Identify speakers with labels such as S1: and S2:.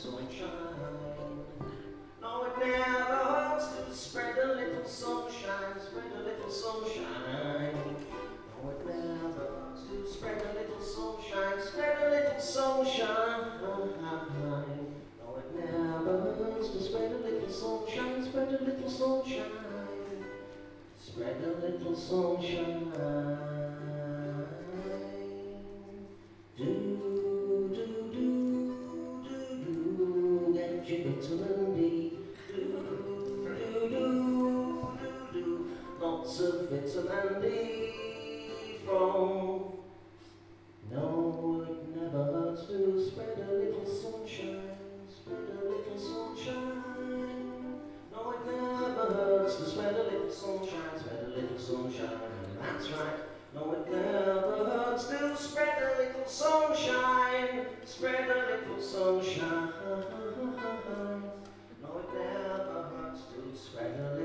S1: sunshine. No, it never hurts to spread a little sunshine, spread a little sunshine. No, it never hurts to spread a little sunshine, spread a little sunshine. No, it never hurts to spread a little sunshine, spread a little sunshine, spread a little sunshine. Get your vitamin D. Lots of vitamin D from. No, it never hurts to spread a little sunshine, spread a little sunshine. No, it never hurts to spread a little sunshine, spread a little sunshine. That's right. No, it never hurts to spread a little sunshine, spread a little sunshine. No, it never hurts to spread a